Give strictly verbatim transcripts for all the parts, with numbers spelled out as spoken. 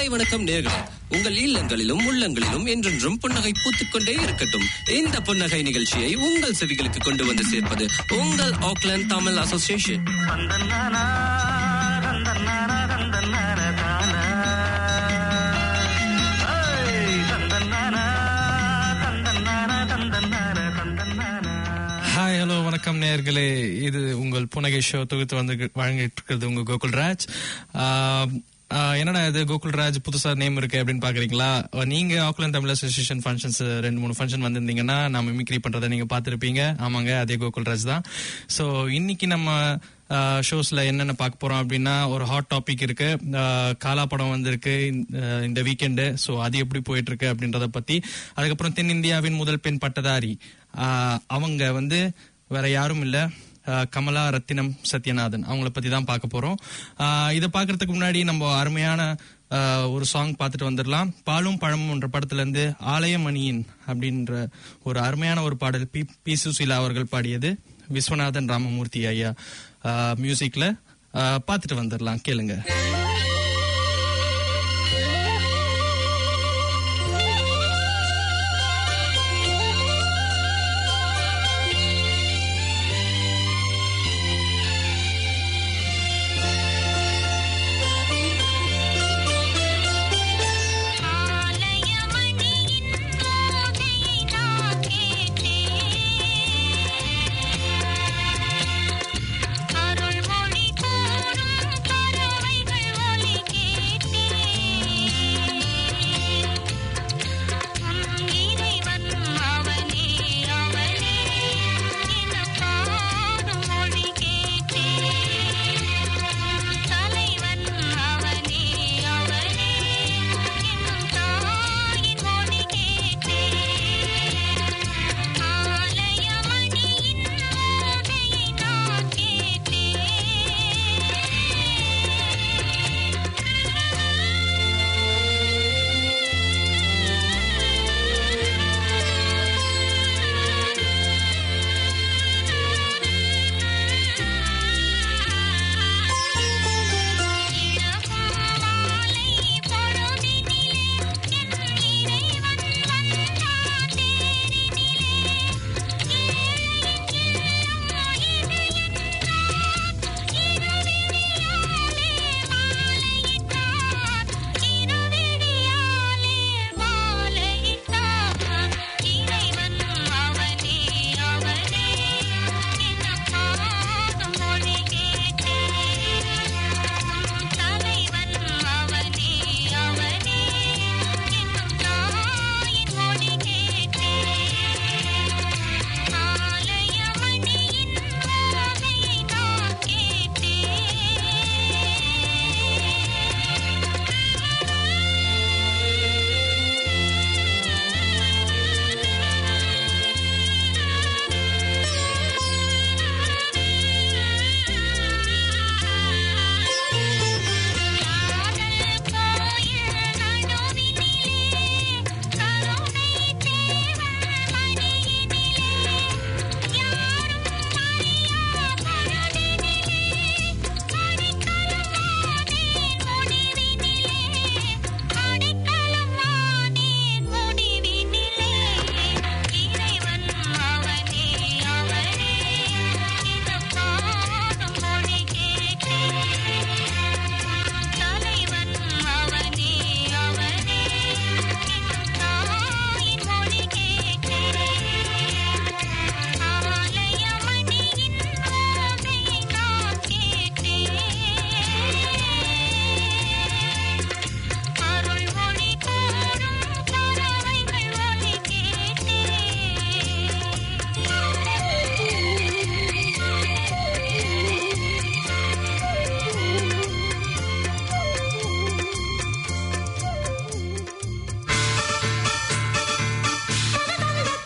காலை வணக்கம் நேயர்களே. உங்கள் இல்லங்களிலும் உள்ளங்களிலும் என்றென்றும் புன்னகை பூத்துக்கொண்டே இருக்கட்டும். இந்த புன்னகை நிகழ்ச்சியை உங்கள் செவிகளுக்கு கொண்டு வந்து சேர்ப்பது உங்கள் Auckland Tamil association. Hi, hello, வணக்கம் நேயர்களே. இது உங்கள் புன்னகை ஷோ தொகுத்து வந்து வழங்கிட்டு இருக்கிறது உங்க கோகுல்ராஜ். என்னடா இது கோகுல்ராஜ் புதுசா நேம் இருக்கு அப்படின்னு பாக்குறீங்களா? நீங்க ஆக்லாந்து தமிழ் அசோசியேஷன் ஃபங்க்ஷன்ஸ் ரெண்டு மூணு ஃபங்க்ஷன் வந்திருந்தீங்கன்னா நான் மிமிக்ரி பண்றதை நீங்க பாத்திருப்பீங்க. ஆமாங்க, அதே கோகுல்ராஜ் தான். சோ இன்னைக்கு நம்ம ஷோஸ்ல என்னென்ன பார்க்க போறோம் அப்படின்னா, ஒரு ஹாட் டாபிக் இருக்கு. காலா படம் வந்திருக்கு இந்த வீக்கெண்டு. ஸோ அது எப்படி போயிட்டு இருக்கு அப்படின்றத பத்தி, அதுக்கப்புறம் தென்னிந்தியாவின் முதல் பெண் பட்டதாரி அவங்க வந்து வேற யாரும் இல்ல, கமலா ரத்தினம் சத்யநாதன். அவங்கள பத்தி தான் பார்க்க போறோம். இதை பாக்குறதுக்கு முன்னாடி நம்ம அருமையான ஒரு சாங் பார்த்துட்டு வந்துடலாம். பாலும் பழமும் என்ற படத்துல இருந்து ஆலயமணியின் அப்படின்ற ஒரு அருமையான ஒரு பாடல் பி பி சுசீலா அவர்கள் பாடியது. விஸ்வநாதன் ராமமூர்த்தி ஐயா மியூசிக்ல பார்த்துட்டு வந்துடலாம். கேளுங்க. அருள்மொழி கூறும் கருவைகள்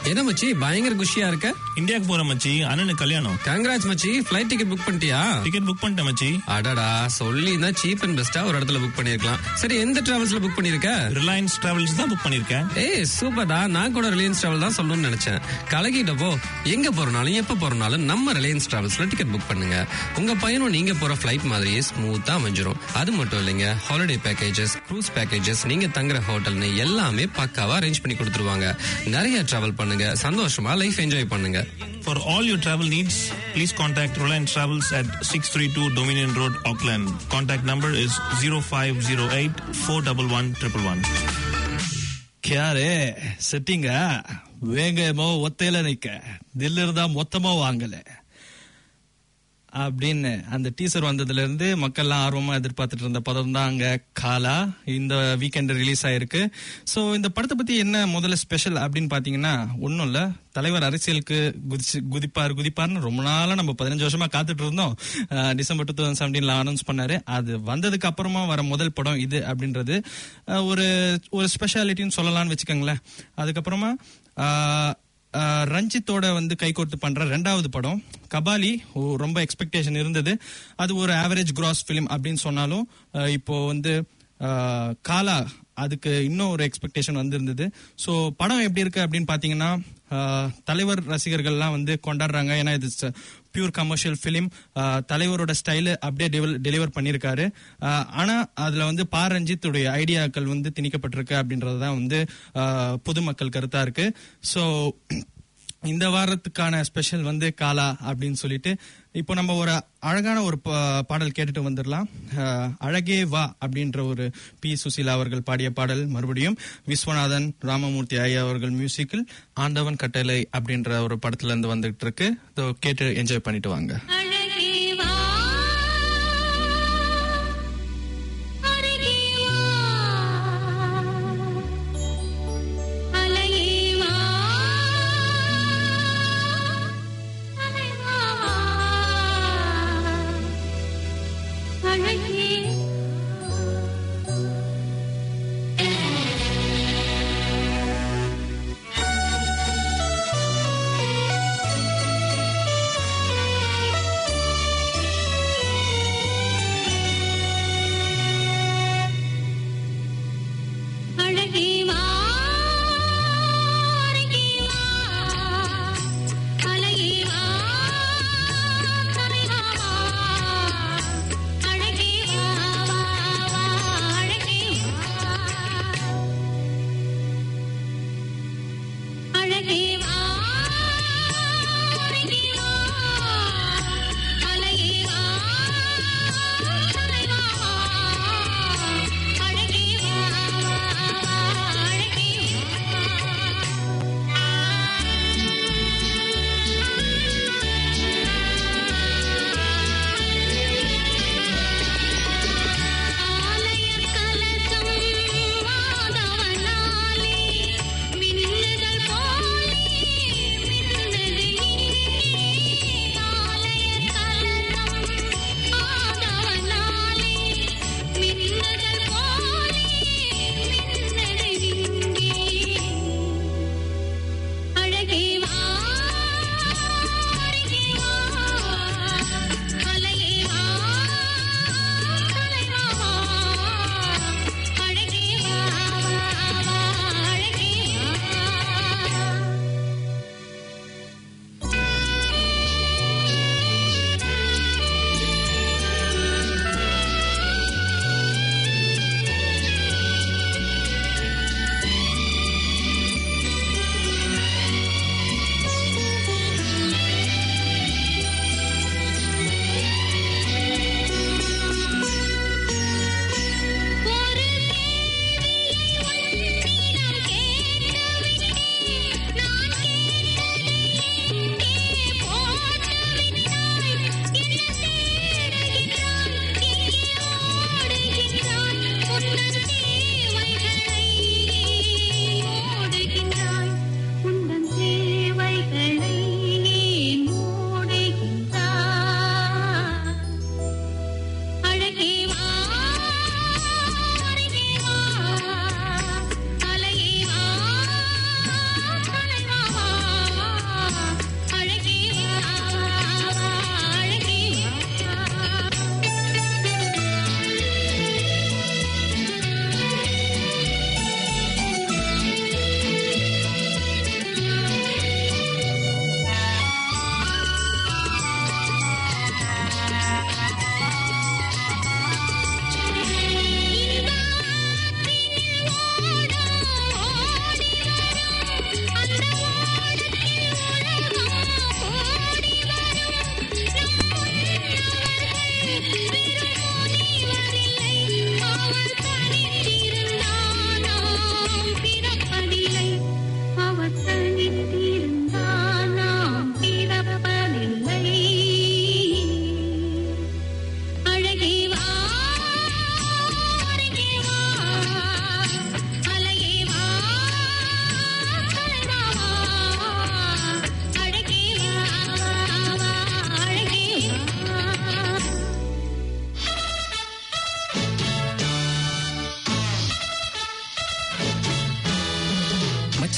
என்ன மச்சி பயங்கர குஷியா இருக்க? இந்தியாக்கு போற மச்சி, அண்ணனுக்கு கல்யாணம். கங்க்ராட்ஸ் மச்சி. ஃளைட் டிக்கெட் புக் பண்ணிட்டியா? டிக்கெட் புக் பண்ணிட்டேன் மச்சி. அடடா, சொல்லி தான் சீப் அண்ட் பெஸ்டா ஒரு இடத்துல புக் பண்ணிருக்கலாம். சரி, எந்த டிராவல்ஸ்ல புக் பண்ணிருக்க? ரிலையன்ஸ் டிராவல்ஸ் தான் புக் பண்ணிருக்கேன். ஏய் சூப்பர்டா, நான் கூட ரிலையன்ஸ் டிராவல் தான் சொல்லணும்னு நினைச்சேன். கலகிட்டப்போ எங்க போறனாலும் எப்ப போறனாலும் நம்ம ரிலையன்ஸ் டிராவல்ஸ்ல டிக்கெட் புக் பண்ணுங்க. உங்க பயணம் நீங்க போற ஃளைட் மாதிரியே ஸ்மூத்தா அமைஞ்சிரும். அது மட்டும் இல்லைங்க, ஹாலிடே பேக்கேஜஸ், க்ரூஸ் பேக்கேஜஸ், நீங்க தங்குற ஹோட்டல்னு எல்லாமே பக்காவா அரேஞ்ச் பண்ணி கொடுத்துருவாங்க. நிறைய டிராவல் பண்ணுங்க, சந்தோஷமா லைஃப் என்ஜாய் பண்ணுங்க. For all your travel needs, please contact Reliance Travels at six thirty-two Dominion Road, Auckland. Contact number is zero five zero eight four one one one one one. ಕ್ಯಾರೆ ಸೆಟ್ಟಿಂಗ வேங்கமோ ஒத்தையில நிக்க தில்லிருந்தா மொத்தமா வாங்கல அப்படின்னு அந்த டீசர் வந்ததுல இருந்து மக்கள்லாம் ஆர்வமா எதிர்பார்த்துட்டு இருந்த படம் தான் அங்க காலா. இந்த வீக்கெண்ட் ரிலீஸ் ஆயிருக்கு. சோ இந்த படத்தை பத்தி என்ன முதல்ல ஸ்பெஷல் அப்படின்னு பாத்தீங்கன்னா ஒன்னும் இல்ல, தலைவர் அரசியலுக்கு குதிச்சு குதிப்பார் குதிப்பார்னு ரொம்ப நாளா நம்ம பதினஞ்சு வருஷமா காத்துட்டு இருந்தோம். டிசம்பர் டூ தௌசண்ட் செவன்டீன்ல அனௌன்ஸ் பண்ணாரு. அது வந்ததுக்கு அப்புறமா வர முதல் படம் இது அப்படின்றது ஒரு ஒரு ஸ்பெஷாலிட்டின்னு சொல்லலாம்னு வச்சுக்கோங்களேன். அதுக்கப்புறமா ரஞ்சித்தோட வந்து கைகோர்த்து பண்ற ரெண்டாவது படம் கபாலி. ரொம்ப எக்ஸ்பெக்டேஷன் இருந்தது. அது ஒரு ஆவரேஜ் கிராஸ் பிலிம் அப்படின்னு சொன்னாலும் இப்போ வந்து காலா அதுக்கு இன்னும் ஒரு எக்ஸ்பெக்டேஷன் வந்திருந்தது. ஸோ படம் எப்படி இருக்கு அப்படின்னு பாத்தீங்கன்னா தலைவர் ரசிகர்கள்லாம் வந்து கொண்டாடுறாங்க. ஏன்னா இது பியூர் கமர்ஷியல் பிலிம். தலைவரோட ஸ்டைலு அப்படியே டெலிவர் பண்ணியிருக்காரு. ஆனா அதுல வந்து பா ரஞ்சித்துடைய ஐடியாக்கள் வந்து திணிக்கப்பட்டிருக்கு அப்படின்றதுதான் வந்து பொதுமக்கள் கருத்தா இருக்கு. ஸோ இந்த வாரத்துக்கான ஸ்பெஷல் வந்து காலா அப்படின்னு சொல்லிட்டு இப்போ நம்ம ஒரு அழகான ஒரு பாடல் கேட்டுட்டு வந்துடலாம். அழகே வா அப்படின்ற ஒரு பி சுசீலா அவர்கள் பாடிய பாடல், மறுபடியும் விஸ்வநாதன் ராமமூர்த்தி ஐயா அவர்கள் மியூசிக்கில் ஆண்டவன் கட்டளை அப்படின்ற ஒரு படத்துல இருந்து வந்துட்டு இருக்கு. கேட்டு என்ஜாய் பண்ணிட்டு வாங்க.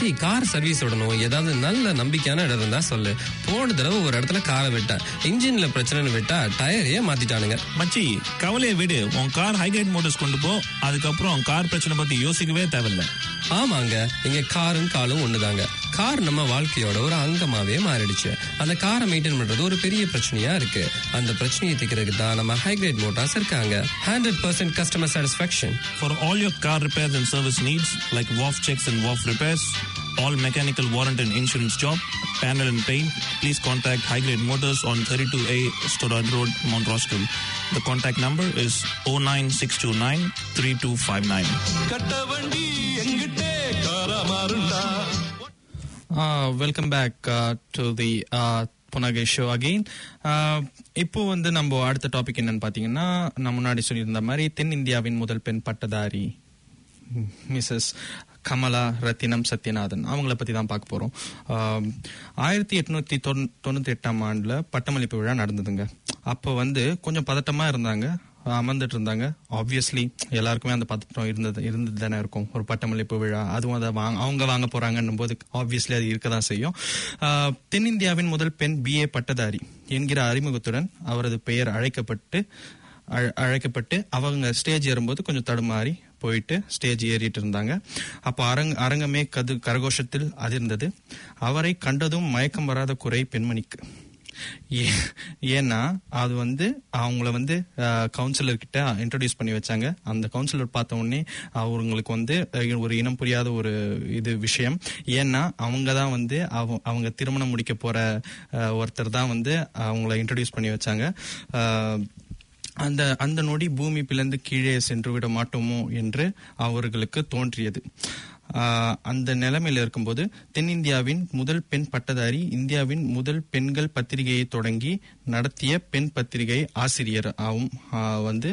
மச்சி கார் சர்வீஸ் விடணும், ஏதாவது நல்ல நம்பிக்கையான இடம் இருந்தா சொல்லு. போன தடவை ஒரு இடத்துல காரை விட்டேன், இன்ஜின்ல பிரச்சனைன்னு விட்டா டயரையே மாத்திட்டானுங்க. மச்சி கவலையை விடு, உன் கார் ஹைகிரேட் மோட்டார்ஸ் கொண்டு போ. அதுக்கப்புறம் கார் பிரச்சனை பத்தி யோசிக்கவே தேவையில்லை. ஆமாங்க, இங்க காரும் காலும் ஒண்ணுதாங்க. கார் நம்ம வாழ்க்கையோட ஒரு அங்கமாவே மாறிடுச்சு. அந்த காரை மெயின்டைன் பண்றது ஒரு பெரிய பிரச்சனையா இருக்கு. அந்த பிரச்சனையை தீர்க்கிறதுக்கு தான் நம்ம ஹைகிரேட் மோட்டார்ஸ் இருக்காங்க. Hundred percent customer satisfaction For all your car repairs and service needs like W A F checks and W A F repairs, all mechanical warranty and insurance job, panel and paint, please contact High Grade Motors on thirty-two A Stoddard Road, Mount Roskill. The contact number is oh nine six two nine three two five nine. Welcome back to the புனகை show again. இப்போ வந்து நம்ம அடுத்த topic என்னன்னு பாத்தீங்கன்னா, நான் முன்னாடி சொல்லியிருந்த மாதிரி தென்னிந்தியாவின் முதல் பெண் பட்டதாரி மிஸ்ஸஸ் கமலா ரத்தினம் சத்யநாதன், அவங்கள பத்தி தான் பார்க்க போறோம். ஆயிரத்தி எட்நூத்தி தொண்ணூத்தி எட்டாம் ஆண்டுல பட்டமளிப்பு விழா நடந்ததுங்க. அப்போ வந்து கொஞ்சம் பதட்டமா இருந்தாங்க, அமர்ந்துட்டு இருந்தாங்க. ஆப்வியஸ்லி எல்லாருக்குமே அந்த பதட்டம் இருந்தது இருந்தது தானே இருக்கும். ஒரு பட்டமளிப்பு விழா, அதுவும் அதை வாங்க அவங்க வாங்க போறாங்கன்னும் போது ஆப்வியஸ்லி அது இருக்கதான் செய்யும். தென்னிந்தியாவின் முதல் பெண் பிஏ பட்டதாரி என்கிற அறிமுகத்துடன் அவரது பெயர் அழைக்கப்பட்டு அழைக்கப்பட்டு அவங்க ஸ்டேஜ் ஏறும்போது கொஞ்சம் தடுமாறி போயிட்டு ஸ்டேஜ் ஏறிட்டு இருந்தாங்க. அப்போ அரங் அரங்கமே கது கரகோஷத்தில் அதிர்ந்தது. அவரை கண்டதும் மயக்கம் வராத குறை பெண்மணிக்கு. ஏன்னா அது வந்து அவங்கள வந்து கவுன்சிலர் கிட்ட இன்ட்ரோடியூஸ் பண்ணி வச்சாங்க. அந்த கவுன்சிலர் பார்த்த உடனே அவங்களுக்கு வந்து ஒரு இனம் புரியாத ஒரு இது விஷயம். ஏன்னா அவங்க தான் வந்து அவங்க திருமணம் முடிக்க போற ஒருத்தர் தான் வந்து அவங்கள இன்ட்ரோடியூஸ் பண்ணி வச்சாங்க. அந்த அந்த நொடி பூமி பிளந்து கீழே சென்று விட மாட்டோமோ என்று அவர்களுக்கு தோன்றியது. அந்த நிலைமையில இருக்கும்போது தென்னிந்தியாவின் முதல் பெண் பட்டதாரி இந்தியாவின் முதல் பெண்கள் பத்திரிகையை தொடங்கி நடத்திய பெண் பத்திரிகை ஆசிரியர் ஆகும் வந்து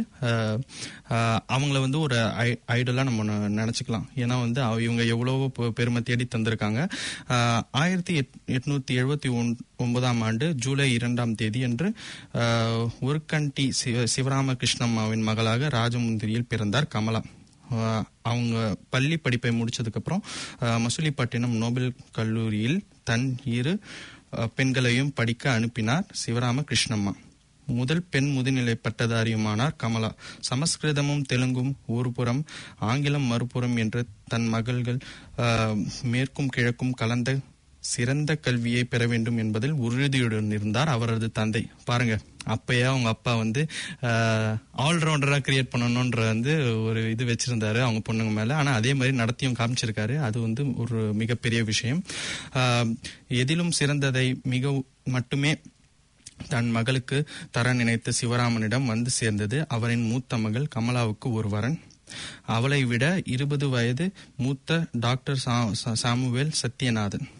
அவங்கள வந்து ஒரு ஐடலா நம்ம நினைச்சுக்கலாம். ஏன்னா வந்து இவங்க எவ்வளவோ பெருமை தேடி தந்திருக்காங்க. ஆயிரத்தி எட்நூத்தி எழுபத்தி ஒன்பதாம் ஆண்டு ஜூலை இரண்டாம் தேதி அன்று உருக்கண்டி சிவராமகிருஷ்ணம்மாவின் மகளாக ராஜமுந்திரியில் பிறந்தார் கமலா. அவங்க பள்ளி படிப்பை முடிச்சதுக்கு அப்புறம் மசூலிப்பட்டினம் நோபல் கல்லூரியில் தன் இரு பெண்களையும் படிக்க அனுப்பினார் சிவராம கிருஷ்ணம்மா. முதல் பெண் முதுநிலை பட்டதாரியுமானார் கமலா. சமஸ்கிருதமும் தெலுங்கும் ஒரு புறம், ஆங்கிலம் மறுபுறம் என்று தன் மகள்கள் மேற்கும் கிழக்கும் கலந்த சிறந்த கல்வியை பெற வேண்டும் என்பதில் உறுதியுடன் இருந்தார் அவரது தந்தை. பாருங்க, அப்பயே அவங்க அப்பா வந்து ஆல்ரவுண்டரா கிரியேட் பண்ணணும்ன்ற வந்து ஒரு இது வச்சிருந்தாரு அவங்க பொண்ணுங்க மேல. ஆனா அதே மாதிரி நடத்தியும் காமிச்சிருக்காரு. அது வந்து ஒரு மிகப்பெரிய விஷயம். எதிலும் சிறந்ததை மிக மட்டுமே தன் மகளுக்கு தர நினைத்த சிவராமனிடம் வந்து சேர்ந்தது அவரின் மூத்த மகள் கமலாவுக்கு ஒரு வரன். அவளை விட இருபது வயது மூத்த டாக்டர் சாமுவேல் சத்யநாதன்.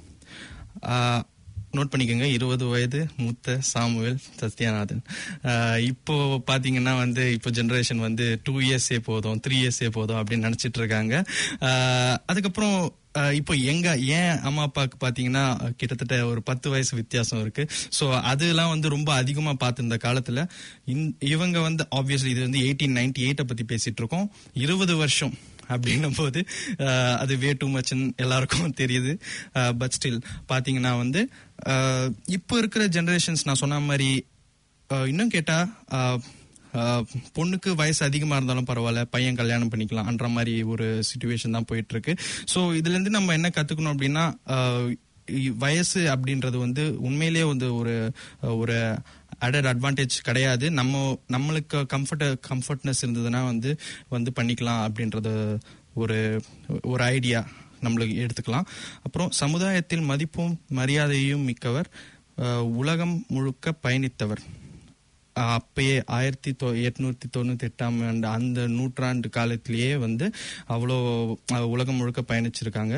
நோட் பண்ணிக்கோங்க, இருபது வயது மூத்த சாமுவேல் சத்யநாதன். இப்போ பாத்தீங்கன்னா வந்து இப்போ ஜெனரேஷன் வந்து டூ இயர்ஸே போதும், த்ரீ இயர்ஸே போதும் அப்படின்னு நினைச்சிட்டு இருக்காங்க. அதுக்கப்புறம் இப்போ எங்க ஏன் அம்மா அப்பாவுக்கு பாத்தீங்கன்னா கிட்டத்தட்ட ஒரு பத்து வயசு வித்தியாசம் இருக்கு. சோ அதெல்லாம் வந்து ரொம்ப அதிகமா பார்த்திருந்த காலத்துல இவங்க வந்து ஆப்வியஸ்லி இது வந்து எயிட்டீன் நைன்டி எயிட்ட பத்தி பேசிட்டு இருக்கோம். இருபது வருஷம் அப்படின்னும் போது அது வே டூ மச்னு எல்லாருக்கும் தெரியுது. பட் ஸ்டில் பாத்தீங்கன்னா வந்து இப்போ இருக்கிற ஜெனரேஷன்ஸ் நான் சொன்ன மாதிரி இன்னும் கேட்டா பொண்ணுக்கு வயசு அதிகமா இருந்தாலும் பரவாயில்ல, பையன் கல்யாணம் பண்ணிக்கலாம் என்ற மாதிரி ஒரு சிச்சுவேஷன் தான் போயிட்டு இருக்கு. சோ இதுல இருந்து நம்ம என்ன கத்துக்கணும் அப்படின்னா, வயசு அப்படின்றது வந்து உண்மையிலேயே வந்து ஒரு ஒரு அடட் அட்வான்டேஜ் கிடையாது. நம்ம நம்மளுக்கு கம்ஃபர்ட் கம்ஃபர்ட்னஸ் இருந்ததுன்னா வந்து வந்து பண்ணிக்கலாம் அப்படின்றது ஒரு ஒரு ஐடியா நம்மளுக்கு எடுத்துக்கலாம். அப்புறம் சமுதாயத்தில் மதிப்பும் மரியாதையும் மிக்கவர், உலகம் முழுக்க பயணித்தவர். அப்பயே ஆயிரத்தி எட்நூத்தி தொண்ணூத்தி எட்டாம் ஆண்டு அந்த நூற்றாண்டு காலத்திலேயே வந்து அவ்வளோ உலகம் முழுக்க பயணிச்சிருக்காங்க.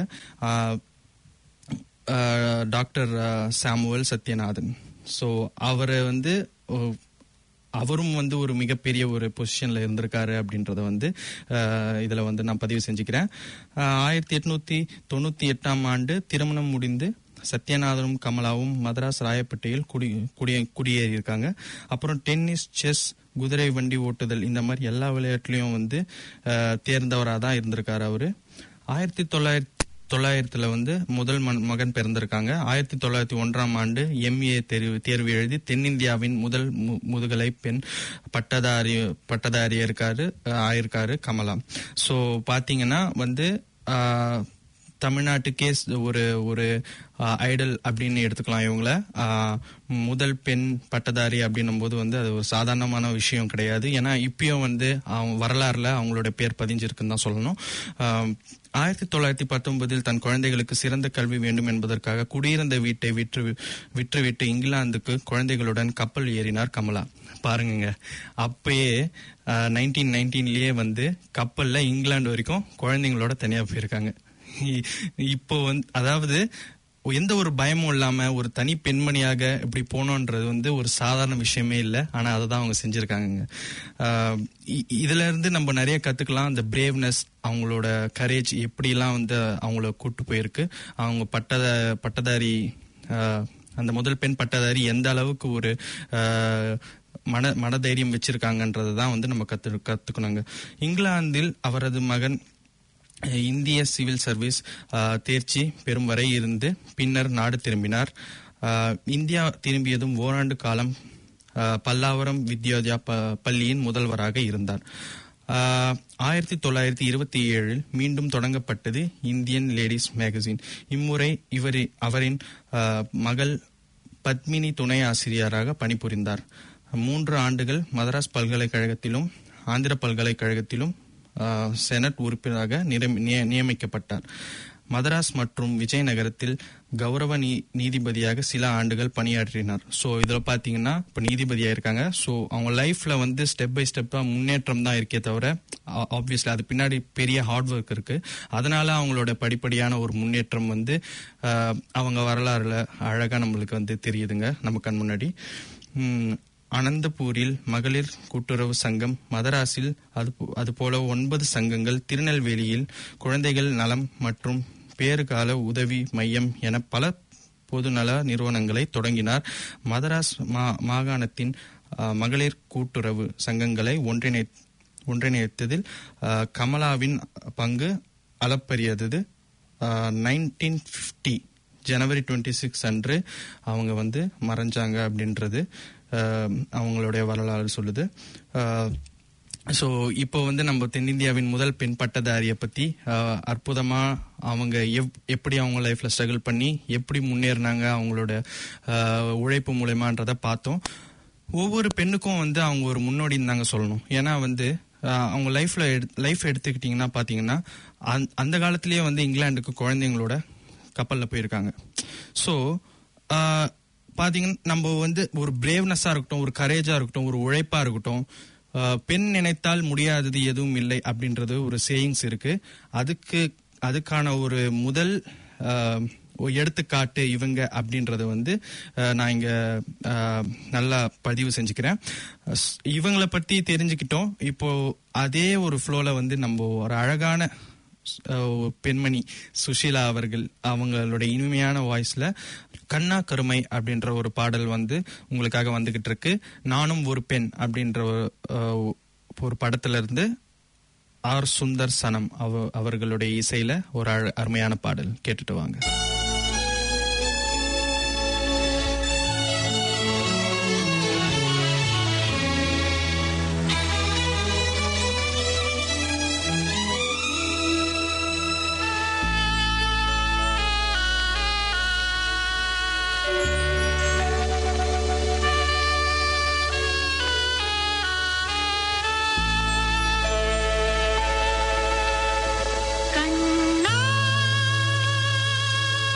Doctor Samuel Sathyanathan. ஸோ அவரை வந்து அவரும் வந்து ஒரு மிகப்பெரிய ஒரு பொசிஷன்ல இருந்திருக்காரு அப்படின்றத வந்து இதுல வந்து நான் பதிவு செஞ்சுக்கிறேன். ஆயிரத்தி எட்நூத்தி தொண்ணூத்தி எட்டாம் ஆண்டு திருமணம் முடிந்து சத்யநாதனும் கமலாவும் மதராஸ் ராயப்பேட்டையில் குடி குடியே குடியேறி இருக்காங்க. அப்புறம் டென்னிஸ், செஸ், குதிரை வண்டி ஓட்டுதல் இந்த மாதிரி எல்லா விளையாட்டுலயும் வந்து தேர்ந்தவராக தான் இருந்திருக்காரு அவரு. ஆயிரத்தி தொள்ளாயிரத்தி தொள்ளாயிரத்துல வந்து முதல் மகன் பிறந்திருக்காங்க. ஆயிரத்தி தொள்ளாயிரத்தி ஒன்றாம் ஆண்டு எம்ஏ தேர்வு தேர்வு எழுதி தென்னிந்தியாவின் முதல் முதுகலை பெண் பட்டதாரி பட்டதாரி இருக்காரு ஆயிருக்காரு கமலா. சோ பாத்தீங்கன்னா வந்து தமிழ்நாட்டுக்கே ஒரு ஒரு ஐடல் அப்படின்னு எடுத்துக்கலாம் இவங்கள. முதல் பெண் பட்டதாரி அப்படின்னும் போது வந்து அது ஒரு சாதாரணமான விஷயம் கிடையாது. ஏன்னா இப்பயும் வந்து அவங்க வரலாறுல அவங்களோட பேர் பதிஞ்சிருக்குன்னு தான் சொல்லணும். ஆயிரத்தி தொள்ளாயிரத்தி பத்தொன்பதில் தன் குழந்தைகளுக்கு சிறந்த கல்வி வேண்டும் என்பதற்காக குடியிருந்த வீட்டை விற்று விற்றுவிட்டு இங்கிலாந்துக்கு குழந்தைகளுடன் கப்பல் ஏறினார் கமலா. பாருங்க, அப்பயே நைன்டீன் நைன்டீன்லயே வந்து கப்பல்ல இங்கிலாந்து வரைக்கும் குழந்தைங்களோட தனியா போயிருக்காங்க. இப்போ வந்து அதாவது எந்த ஒரு பயமும் இல்லாம ஒரு தனி பெண்மணியாக இப்படி போனோன்றது வந்து ஒரு சாதாரண விஷயமே இல்லை. ஆனா அதை தான் அவங்க செஞ்சிருக்காங்க. இதுல இருந்து நம்ம நிறைய கத்துக்கலாம். அந்த பிரேவ்னஸ், அவங்களோட கரேஜ் எப்படிலாம் வந்து அவங்கள கூட்டு போயிருக்கு. அவங்க பட்டத பட்டதாரி அந்த முதல் பெண் பட்டதாரி எந்த அளவுக்கு ஒரு மன மனதைரியம் வச்சிருக்காங்கன்றதை தான் வந்து நம்ம கத்து கத்துக்கணுங்க. இங்கிலாந்தில் அவரது மகன் இந்திய சிவில் சர்வீஸ் தேர்ச்சி பெறும் வரை இருந்து பின்னர் நாடு திரும்பினார். இந்தியா திரும்பியதும் ஓராண்டு காலம் பல்லாவரம் வித்யோதயா பள்ளியின் முதல்வராக இருந்தார். ஆயிரத்தி தொள்ளாயிரத்தி இருபத்தி ஏழில் மீண்டும் தொடங்கப்பட்டது இந்தியன் லேடிஸ் மேகசின். இம்முறை இவர் அவரின் மகள் பத்மினி துணை ஆசிரியராக பணிபுரிந்தார். மூன்று ஆண்டுகள் மதராஸ் பல்கலைக்கழகத்திலும் ஆந்திர பல்கலைக்கழகத்திலும் செனட் உறுப்பினராக நியமிக்கப்பட்டார். மதராஸ் மற்றும் விஜயநகரத்தில் கௌரவ நீதிபதியாக சில ஆண்டுகள் பணியாற்றினார். ஸோ இதில் பார்த்தீங்கன்னா இப்போ நீதிபதியாக இருக்காங்க. ஸோ அவங்க லைஃப்ல வந்து ஸ்டெப் பை ஸ்டெப்பாக முன்னேற்றம் தான் இருக்கே தவிர ஆப்வியஸ்லி அது பின்னாடி பெரிய ஹார்ட் ஒர்க் இருக்கு. அதனால அவங்களோட படிப்படியான ஒரு முன்னேற்றம் வந்து அவங்க வரலாறுல அழகா நம்மளுக்கு வந்து தெரியுதுங்க நம்ம கண் முன்னாடி. அனந்தபூரில் மகளிர் கூட்டுறவு சங்கம், மதராஸில் அது அதுபோல ஒன்பது சங்கங்கள், திருநெல்வேலியில் குழந்தைகள் நலம் மற்றும் பேறுகால உதவி மையம் என பல பொதுநல நிறுவனங்களை தொடங்கினார். மதராஸ் மா மாகாணத்தின் மகளிர் கூட்டுறவு சங்கங்களை ஒன்றிணை ஒன்றிணைத்ததில் கமலாவின் பங்கு அளப்பரியது. நைன்டீன் பிப்டி ஜனவரி டுவெண்ட்டி சிக்ஸ் அன்று அவங்க வந்து மறைஞ்சாங்க அப்படின்றது அவங்களுடைய வரலாறு சொல்லுது. ஸோ இப்போ வந்து நம்ம தென்னிந்தியாவின் முதல் பெண் பட்டதாரியை பத்தி அற்புதமா அவங்க எவ் எப்படி அவங்க லைஃப்ல ஸ்ட்ரகிள் பண்ணி எப்படி முன்னேறினாங்க அவங்களோட உழைப்பு மூலமான்றதை பார்த்தோம். ஒவ்வொரு பெண்ணுக்கும் வந்து அவங்க ஒரு முன்னோடி தாங்க சொல்லணும். ஏன்னா வந்து அவங்க லைஃப்ல லைஃப் எடுத்துக்கிட்டீங்கன்னா பாத்தீங்கன்னா அந்த காலத்திலேயே வந்து இங்கிலாந்துக்கு குழந்தைங்களோட கப்பல்ல போயிருக்காங்க. ஸோ பாத்தீங்கன்னா நம்ம வந்து ஒரு பிரேவ்னஸா இருக்கட்டும், ஒரு கரேஜா இருக்கட்டும், ஒரு உழைப்பா இருக்கட்டும், பெண் நினைத்தால் முடியாதது எதுவும் இல்லை அப்படின்றது ஒரு சேயிங்ஸ் இருக்கு. அதுக்கு அதுக்கான ஒரு முதல் எடுத்துக்காட்டு இவங்க அப்படின்றத வந்து நான் இங்க நல்லா பதிவு செஞ்சுக்கிறேன். இவங்களை பத்தி தெரிஞ்சுக்கிட்டோம். இப்போ அதே ஒரு ஃப்ளோல வந்து நம்ம ஒரு அழகான பெண்மணி சுஷீலா அவர்கள் அவங்களுடைய இனிமையான வாய்ஸ்ல கண்ணா கருமை அப்படின்ற ஒரு பாடல் வந்து உங்களுக்காக வந்துகிட்டு இருக்கு. நானும் ஒரு பெண் அப்படின்ற ஒரு படத்துல இருந்து ஆர் சுந்தர் சனம் அவர்களுடைய இசையில ஒரு அருமையான பாடல் கேட்டுட்டு வாங்க. கண்ணா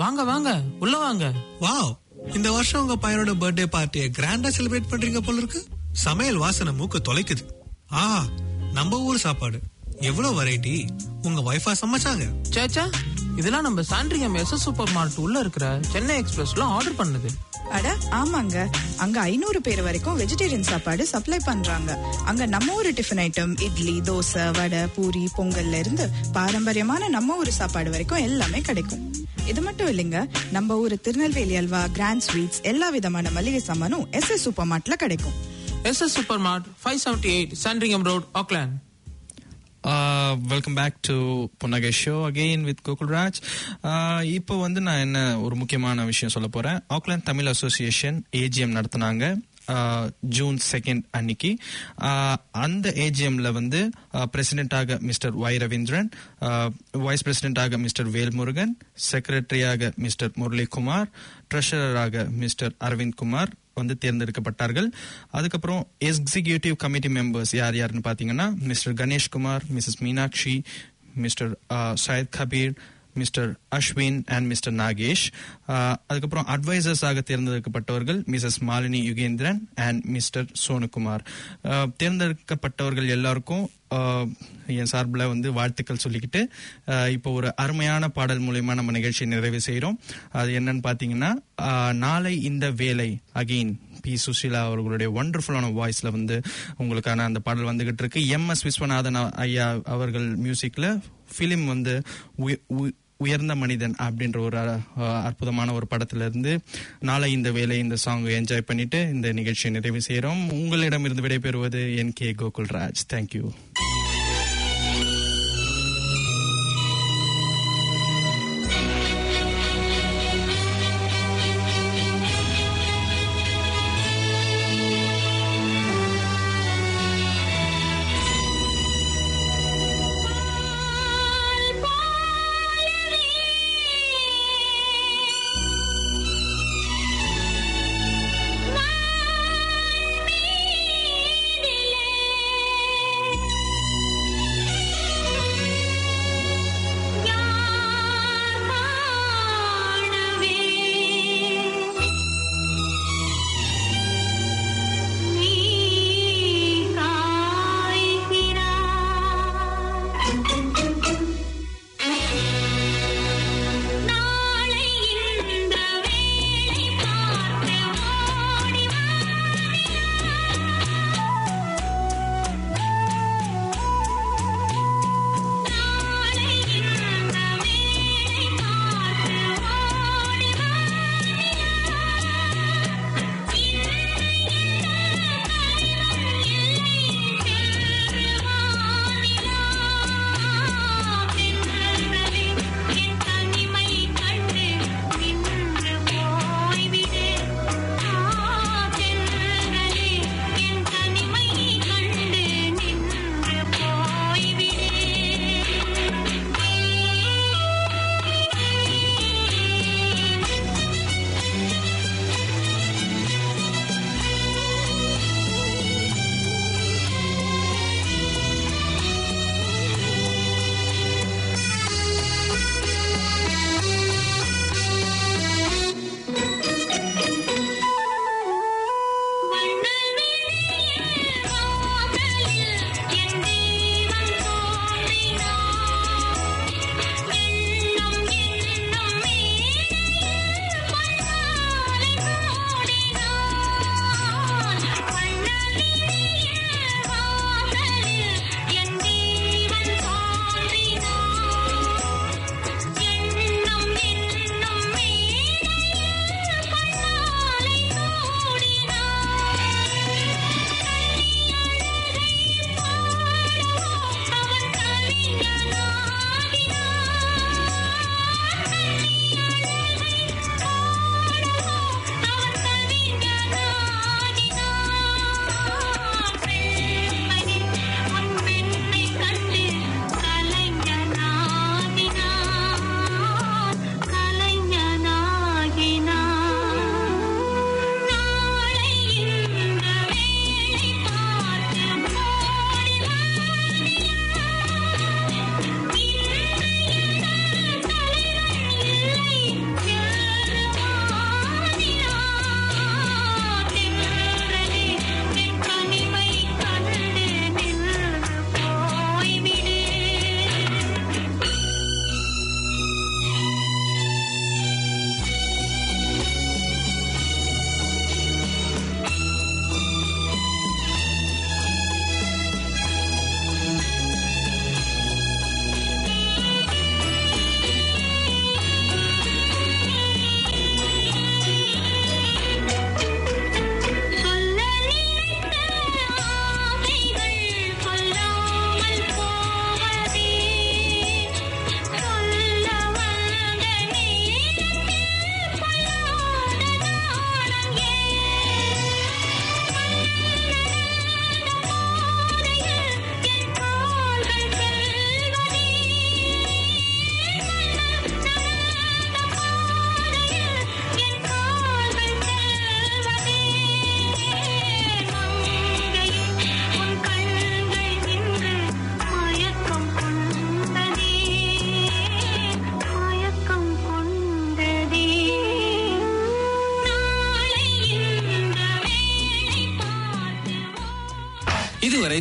வாங்க வாங்க உள்ள வாங்க. வாவ், இந்த வருஷம் உங்க பையனோட பர்த்டே பார்ட்டியை கிராண்டா செலிப்ரேட் பண்றீங்க போல இருக்கு. சமையல் வாசனை மூக்க தொலைக்குது. ஆஹா, நம்ம ஊர் சாப்பாடு, எவ்வளவு வெரைட்டி. உங்க வைஃபா சமைச்சாங்க? சேச்சா, இதெல்லாம் நம்ம Sandringham S S super mart உள்ள இருக்கிற சென்னை எக்ஸ்பிரஸ்ல ஆர்டர் பண்ணது. அட ஆமாங்க, அங்க ஐநூறு பேர் வரைக்கும் வெஜிடேரியன் சாப்பாடு சப்ளை பண்றாங்க. அங்க நம்ம ஊரு டிஃபன் ஐட்டம், இட்லி, தோசை, வடை, பூரி, பொங்கல்ல இருந்து பாரம்பரியமான நம்ம ஊரு சாப்பாடு வரைக்கும் எல்லாமே கிடைக்கும். இது மட்டும் இல்லைங்க, நம்ம ஊரு திருநெல்வேலி அல்வா, கிராண்ட் ஸ்வீட்ஸ், எல்லா விதமான மளிகை சாமானும் எஸ் எஸ் சூப்பர் மார்ட்ல கிடைக்கும். S S super mart, five seventy eight Sandringham road, Auckland. Uh, welcome back to Punagai Show again with Gokul Raj. Uh, இப்போ வந்து நான் என்ன ஒரு முக்கியமான விஷயம் சொல்ல போறேன். ஆக்லாந்து தமிழ் அசோசியேஷன் ஏஜிஎம் நடத்தினாங்க ஜூன் செகண்ட் அன்னைக்கு. அந்த ஏஜிஎம்ல வந்து பிரசிடென்டாக மிஸ்டர் ஒய் ரவீந்திரன், வைஸ் பிரசிடென்டாக மிஸ்டர் வேல்முருகன், செக்ரட்டரியாக மிஸ்டர் முரளிகுமார், ட்ரெஷரராக மிஸ்டர் அரவிந்த் குமார் வந்து தேர்ந்தெடுக்கப்பட்டார்கள். அதுக்கப்புறம் எக்ஸிகியூட்டிவ் கமிட்டி மெம்பர்ஸ் யார் யாருன்னு பாத்தீங்கன்னா mister Ganeshkumar, missus Meenakshi, mister Syed Kabir, mister Ashwin and mister Nagesh. அதுக்கப்புறம் அட்வைசர்ஸ் ஆக தேர்ந்தெடுக்கப்பட்டவர்கள் missus Malini Yugendran and mister Sonukumar. தேர்ந்தெடுக்கப்பட்டவர்கள் எல்லாருக்கும் என் சார்பில் வந்து வாழ்த்துக்கள் சொல்லிக்கிட்டு இப்போ ஒரு அருமையான பாடல் மூலயமா நம்ம நிகழ்ச்சியை நிறைவு செய்கிறோம். அது என்னன்னு பார்த்தீங்கன்னா, நாளை இந்த வேலை அகெயின் பி சுஷீலா அவர்களுடைய ஒண்டர்ஃபுல்லான வாய்ஸ்ல வந்து உங்களுக்கான அந்த பாடல் வந்துகிட்டு இருக்கு. எம் எஸ் விஸ்வநாதன் ஐயா அவர்கள் மியூசிக்ல பிலிம் வந்து உயர்ந்த மனிதன் அப்படின்ற ஒரு அற்புதமான ஒரு படத்துல இருந்து நாளை இந்த வேலை இந்த சாங் என்ஜாய் பண்ணிட்டு இந்த நிகழ்ச்சியை நிறைவு செய்யறோம். உங்களிடமிருந்து விடைபெறுவது N K Gokul Raj. Thank you.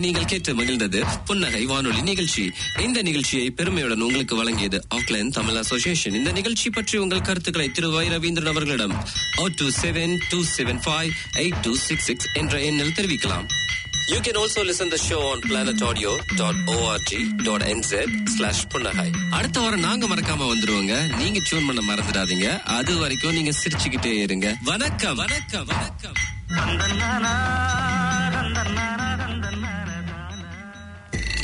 நீங்கள் கேட்டு மகிழ்ந்தது புன்னகை வானொலி நிகழ்ச்சி. இந்த நிகழ்ச்சியை பெருமையுடன் உங்களுக்கு வழங்கியது ஆக்லாந்து தமிழ் அசோசியேஷன். இந்த நிகழ்ச்சி பற்றி உங்கள் கருத்துக்களை திரு வை ரவீந்திரன் அவர்களிடம் O two seven two seven five eight two six six என்ற எண்ணில் தெரிவிக்கலாம். You can also listen the show on planet audio dot org dot n z slash புன்னகை. அடுத்த வாரம் நாங்க மறக்காம வந்துருவோங்க. நீங்க டியூன் பண்ண மறந்துடாதீங்க. அது வரைக்கும் நீங்க சிரிச்சுக்கிட்டே இருங்க. வணக்கம் வணக்கம் வணக்கம்.